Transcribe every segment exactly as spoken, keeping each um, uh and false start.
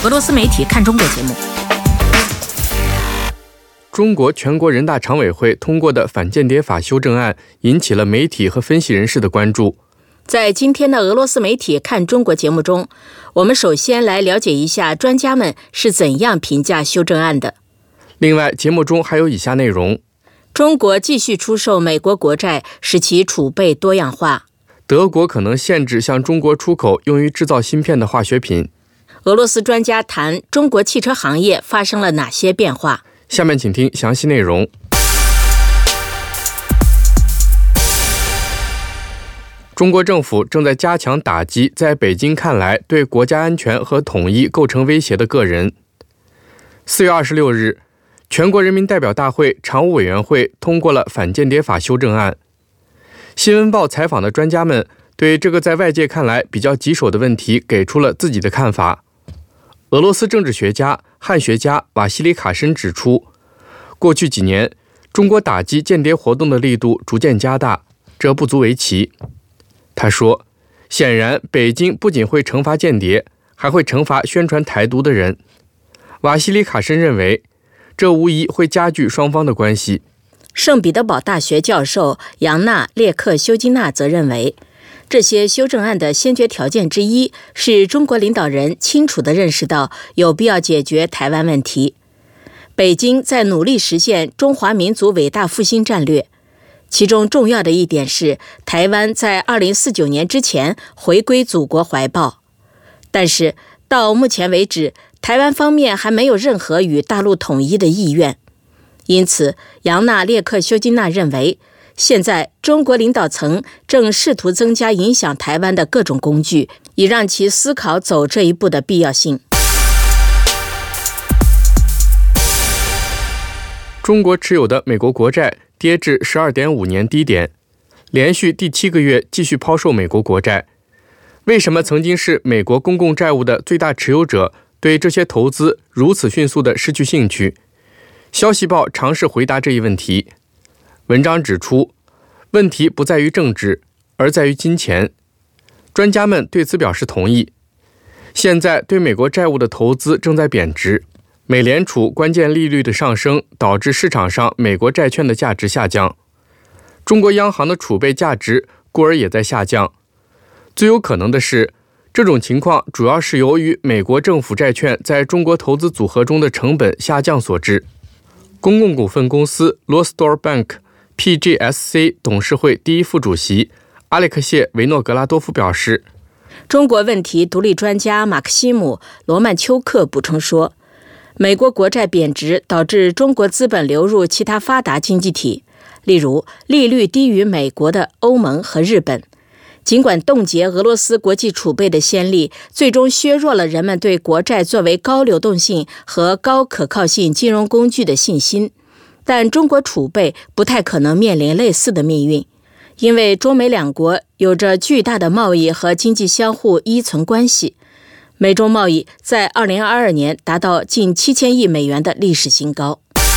俄罗斯媒体看中国节目。 中国全国人大常委会通过的反间谍法修正案引起了媒体和分析人士的关注。 在今天的俄罗斯媒体看中国节目中，我们首先来了解一下专家们是怎样评价修正案的。 另外，节目中还有以下内容： 中国继续出售美国国债，使其储备多样化； 德国可能限制向中国出口用于制造芯片的化学品； 俄罗斯专家谈中国汽车行业发生了哪些变化。 下面请听详细内容。中国政府正在加强打击在北京看来对国家安全和统一构成威胁的个人。四月二十六日，全国人民代表大会常务委员会通过了反间谍法修正案。新闻报采访的专家们对这个在外界看来比较棘手的问题给出了自己的看法。俄罗斯政治学家、汉学家瓦西里卡申指出，过去几年，中国打击间谍活动的力度逐渐加大，这不足为奇。他说，显然北京不仅会惩罚间谍，还会惩罚宣传台独的人。瓦西里卡申认为，这无疑会加剧双方的关系。 圣彼得堡大学教授杨娜·列克修金娜则认为，这些修正案的先决条件之一是中国领导人清楚地认识到有必要解决台湾问题。北京在努力实现中华民族伟大复兴战略，其中重要的一点是台湾在二零四九年之前回归祖国怀抱。但是到目前为止，台湾方面还没有任何与大陆统一的意愿。因此，杨娜·列克修金娜认为，现在中国领导层正试图增加影响台湾的各种工具，以让其思考走这一步的必要性。 中国持有的美国国债跌至 十二点五 年低点，连续第七个月继续抛售美国国债。为什么曾经是美国公共债务的最大持有者对这些投资如此迅速地失去兴趣？消息报尝试回答这一问题。文章指出，问题不在于政治，而在于金钱。专家们对此表示同意。现在对美国债务的投资正在贬值，美联储关键利率的上升导致市场上美国债券的价值下降，中国央行的储备价值故而也在下降。最有可能的是，这种情况主要是由于美国政府债券在中国投资组合中的成本下降所致。公共股份公司 Rostov Bank P G S C 董事会第一副主席阿列克谢·维诺格拉多夫表示， 中国问题独立专家马克西姆·罗曼丘克补充说，美国国债贬值导致中国资本流入其他发达经济体，例如利率低于美国的欧盟和日本。尽管冻结俄罗斯国际储备的先例最终削弱了人们对国债作为高流动性和高可靠性金融工具的信心，但中国储备不太可能面临类似的命运，因为中美两国有着巨大的贸易和经济相互依存关系。美中贸易在二零二二年达到近七千亿美元的历史新高。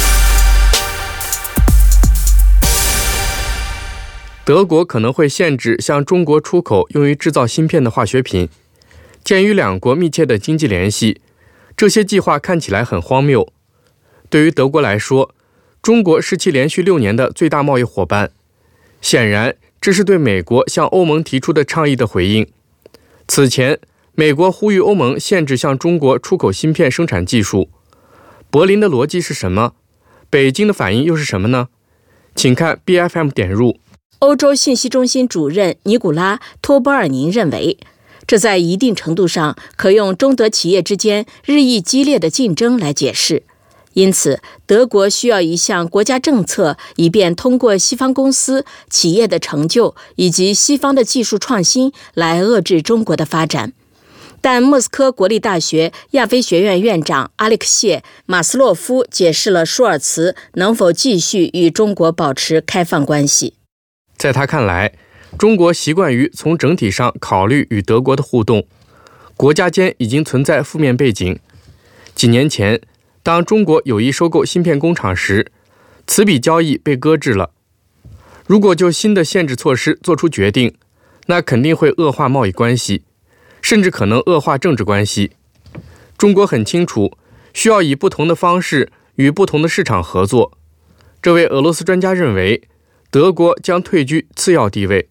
德国可能会限制向中国出口用于制造芯片的化学品。鉴于两国密切的经济联系，这些计划看起来很荒谬。对于德国来说，中国是其连续六年的最大贸易伙伴。显然，这是对美国向欧盟提出的倡议的回应。此前，美国呼吁欧盟限制向中国出口芯片生产技术。柏林的逻辑是什么？北京的反应又是什么呢？请看 B F M 点入。 欧洲信息中心主任尼古拉·托波尔宁认为，这在一定程度上可用中德企业之间日益激烈的竞争来解释。因此，德国需要一项国家政策，以便通过西方公司、企业的成就以及西方的技术创新来遏制中国的发展。但莫斯科国立大学亚非学院院长阿列克谢·马斯洛夫解释了舒尔茨能否继续与中国保持开放关系。 在他看来，中国习惯于从整体上考虑与德国的互动，国家间已经存在负面背景。几年前，当中国有意收购芯片工厂时，此笔交易被搁置了。如果就新的限制措施做出决定，那肯定会恶化贸易关系，甚至可能恶化政治关系。 中国很清楚，需要以不同的方式与不同的市场合作。这位俄罗斯专家认为，德国将退居次要地位。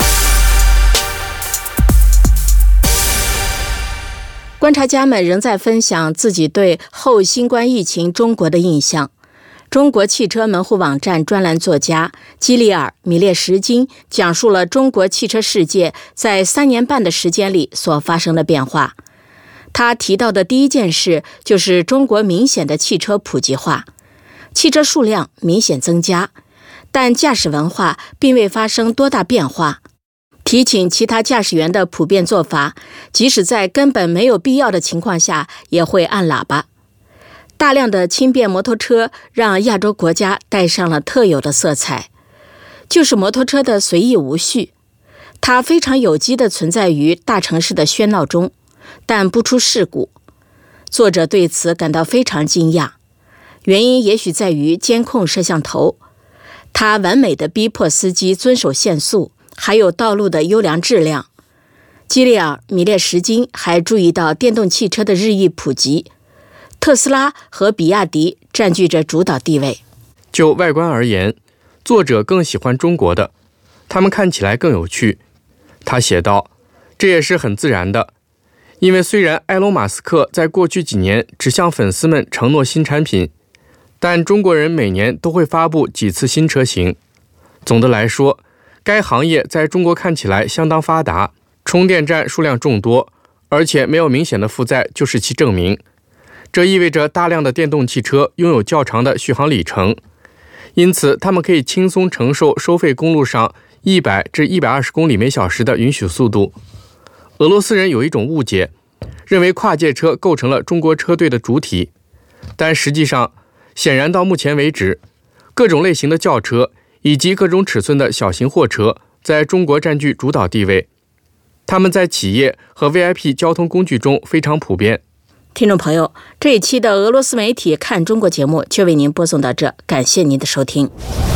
观察家们仍在分享自己对后新冠疫情中国的印象。中国汽车门户网站专栏作家基里尔·米列什金讲述了中国汽车世界在三年半的时间里所发生的变化。他提到的第一件事就是中国明显的汽车普及化，汽车数量明显增加，但驾驶文化并未发生多大变化。提醒其他驾驶员的普遍做法，即使在根本没有必要的情况下，也会按喇叭。大量的轻便摩托车让亚洲国家带上了特有的色彩，就是摩托车的随意无序。它非常有机地存在于大城市的喧闹中，但不出事故。作者对此感到非常惊讶，原因也许在于监控摄像头，它完美地逼迫司机遵守限速，还有道路的优良质量。基里尔·米列什金还注意到电动汽车的日益普及，特斯拉和比亚迪占据着主导地位。 就外观而言，作者更喜欢中国的，他们看起来更有趣。他写道，这也是很自然的，因为虽然埃隆·马斯克在过去几年只向粉丝们承诺新产品，但中国人每年都会发布几次新车型。总的来说，该行业在中国看起来相当发达，充电站数量众多，而且没有明显的负载就是其证明。这意味着大量的电动汽车拥有较长的续航里程，因此它们可以轻松承受收费公路上一百至一百二十公里每小时的允许速度。俄罗斯人有一种误解，认为跨界车构成了中国车队的主体，但实际上，显然到目前为止，各种类型的轿车以及各种尺寸的小型货车在中国占据主导地位，它们在企业和 V I P 交通工具中非常普遍。 听众朋友，这一期的俄罗斯媒体看中国节目就为您播送到这，感谢您的收听。